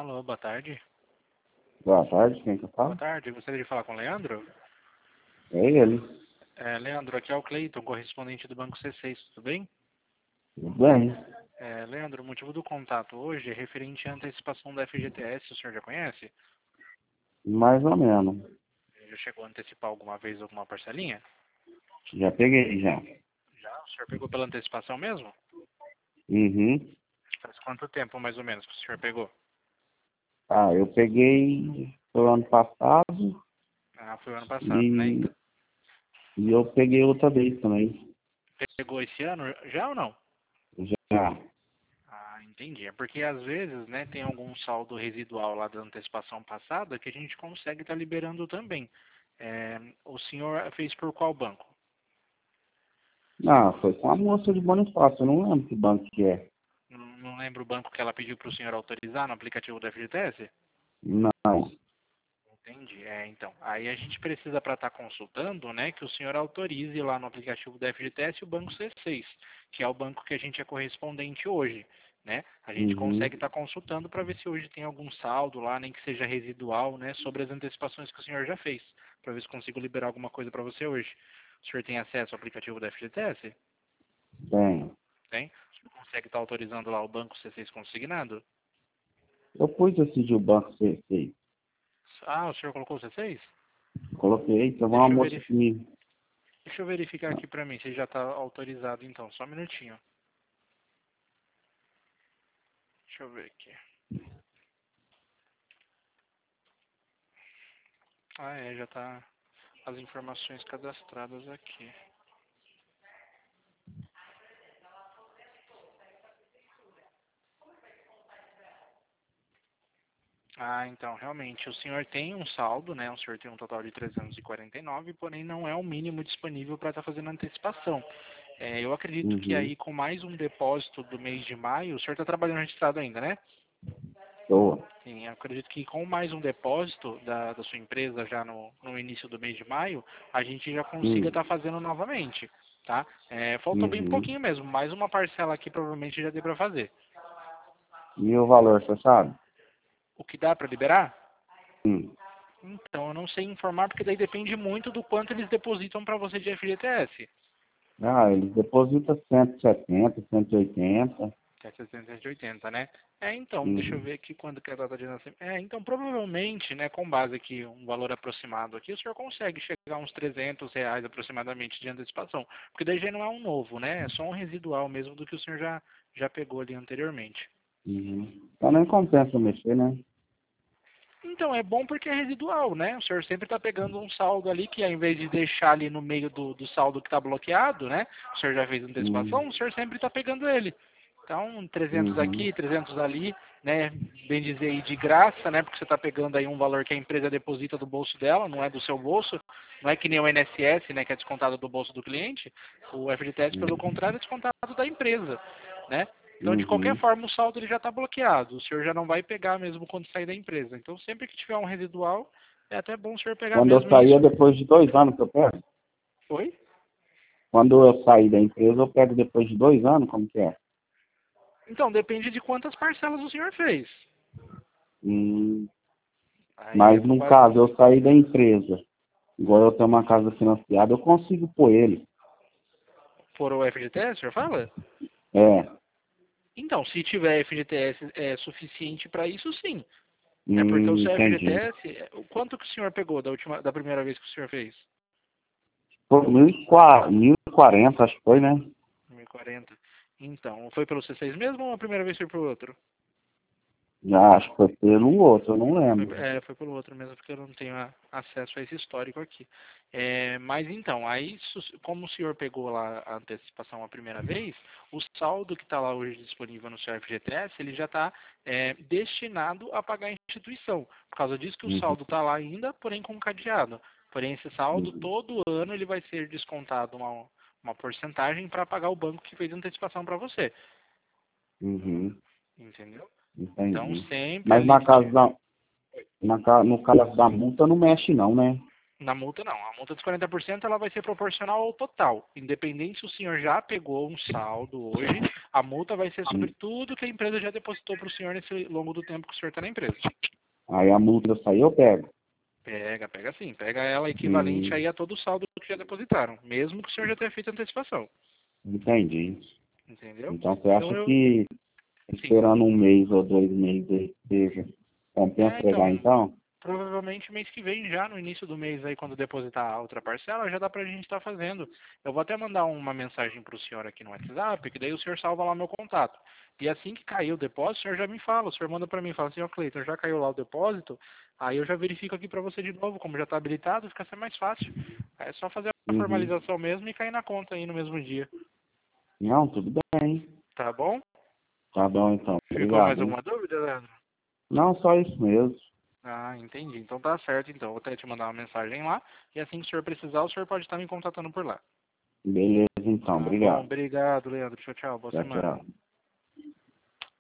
Alô, boa tarde. Boa tarde, quem que eu Boa falo? tarde, gostaria de falar com o Leandro? É ele. Leandro, aqui é o Cleiton, correspondente do Banco C6, tudo bem? Tudo bem? Leandro, o motivo do contato hoje é referente à antecipação da FGTS, o senhor já conhece? Mais ou menos. Já chegou a antecipar alguma vez alguma parcelinha? Já peguei, já. Já? O senhor pegou pela antecipação mesmo? Uhum. Faz quanto tempo, mais ou menos, que o senhor pegou? Ah, eu peguei foi ano passado Ah, foi o ano passado, né? e, Então, e eu peguei outra vez também. pegou esse ano já ou não? Já. Ah, entendi. É porque às vezes, né, tem algum saldo residual lá da antecipação passada que a gente consegue estar liberando também. O senhor fez por qual banco? Não, foi com a moça de Bonifácio, eu não lembro que banco que é. Não lembro o banco que ela pediu para o senhor autorizar no aplicativo da FGTS? Não. Entendi. Então. Aí a gente precisa para estar consultando, né, que o senhor autorize lá no aplicativo da FGTS o banco C6, que é o banco que a gente é correspondente hoje, né? A gente Uhum. consegue estar consultando para ver se hoje tem algum saldo lá, nem que seja residual, né, sobre as antecipações que o senhor já fez, para ver se consigo liberar alguma coisa para você hoje. O senhor tem acesso ao aplicativo da FGTS? Tem. Tem? O senhor consegue estar autorizando lá o banco C6 consignado? Eu pus decidir o banco C6. Ah, o senhor colocou o C6? Coloquei, teve uma Deixa eu moça verificar. que me... Deixa eu verificar aqui pra mim se já tá autorizado então. Só um minutinho. Deixa eu ver aqui. Já tá as informações cadastradas aqui. Então, realmente, o senhor tem um saldo, né? O senhor tem um total de 349, porém não é o mínimo disponível para estar fazendo antecipação. Eu acredito que Uhum. aí com mais um depósito do mês de maio, o senhor está trabalhando registrado ainda, né? Tô. Sim, eu acredito que com mais um depósito da sua empresa já no início do mês de maio, a gente já consiga estar fazendo novamente, tá? Faltou bem Uhum. pouquinho mesmo, mais uma parcela aqui provavelmente já deu para fazer. E o valor, você sabe? O que dá para liberar? Hum. Então, eu não sei informar, porque daí depende muito do quanto eles depositam para você de FGTS. Ah, eles depositam 170, 180. Que é 780, né? Então, deixa eu Uhum. ver aqui quando que é a data de nascimento. Então, provavelmente, né, com base aqui, um valor aproximado aqui, o senhor consegue chegar a uns R$ 300 aproximadamente de antecipação. Porque daí já não é um novo, né? É só um residual mesmo do que o senhor já pegou ali anteriormente. Uhum. Então nem compensa mexer, né? Então, é bom porque é residual, né? O senhor sempre está pegando um saldo ali que, ao invés de deixar ali no meio do saldo que está bloqueado, né? O senhor já fez antecipação, Uhum. o senhor sempre está pegando ele. Então, 300 Uhum. aqui, 300 ali, né? Bem dizer aí de graça, né? Porque você está pegando aí um valor que a empresa deposita do bolso dela, não é do seu bolso. Não é que nem o INSS, né? Que é descontado do bolso do cliente. O FGTS, pelo contrário, é descontado da empresa, né? Então, de qualquer Uhum. forma, o saldo ele já está bloqueado. O senhor já não vai pegar mesmo quando sair da empresa. Então, sempre que tiver um residual, é até bom o senhor pegar Quando eu mesmo sair é isso. depois de 2 anos que eu pego? Oi? Quando eu sair da empresa, eu pego depois de 2 anos, como que é? Então, depende de quantas parcelas o senhor fez. Hum. Aí é Mas com no base caso, nisso. eu sair da empresa, igual eu tenho uma casa financiada, eu consigo pôr ele. For o FGTS, o senhor fala? É. Então, se tiver FGTS suficiente para isso, sim. Porque o seu Entendi. FGTS, o quanto que o senhor pegou da primeira vez que o senhor fez? Foi 1040, acho que foi, né? 1040. Então, foi pelo C6 mesmo ou a primeira vez foi pro outro? Já acho que foi pelo outro, eu não Foi, lembro. foi pelo outro mesmo, porque eu não tenho acesso a esse histórico aqui. Mas então, aí, como o senhor pegou lá a antecipação a primeira vez, o saldo que está lá hoje disponível no seu FGTS, ele já está destinado a pagar a instituição. Por causa disso que o Uhum. saldo está lá ainda, porém com cadeado. Porém, esse saldo, Uhum. todo ano, ele vai ser descontado uma porcentagem para pagar o banco que fez a antecipação para você. Uhum. Entendeu? Então, Entendi. sempre Mas ali na que casa tiver. da, no caso da multa não mexe não, né? Na multa não. A multa dos 40% ela vai ser proporcional ao total. Independente se o senhor já pegou um saldo hoje, A multa vai ser sobre tudo que a empresa já depositou para o senhor nesse longo do tempo que o senhor está na empresa. Aí a multa sair eu pego. Pega sim. Pega ela equivalente Hum, aí a todo o saldo que já depositaram, mesmo que o senhor já tenha feito antecipação. entendi. Entendeu? Então você Então acha eu. que Sim. esperando um mês ou 2 meses aí seja compensa pegar Então, então? provavelmente mês que vem, já no início do mês aí, quando depositar a outra parcela, já dá pra gente estar fazendo. Eu vou até mandar uma mensagem pro senhor aqui no WhatsApp, que daí o senhor salva lá meu contato. E assim que cair o depósito, o senhor já me fala, o senhor manda pra mim, fala assim, ó Cleiton, já caiu lá o depósito, aí eu já verifico aqui pra você de novo, como já tá habilitado, fica até mais fácil. Aí é só fazer a Uhum. formalização mesmo e cair na conta aí no mesmo dia. Não, tudo bem. Tá bom? Tá bom então. Ficou mais Obrigado, hein? alguma dúvida, Leandro? Não, só isso mesmo. Ah, entendi. Então tá certo, então. Vou até te mandar uma mensagem lá. E assim que o senhor precisar, o senhor pode estar me contatando por lá. Beleza então, Tá bom? obrigado. Obrigado, Leandro. Tchau, tchau. Boa Tchau, semana. tchau.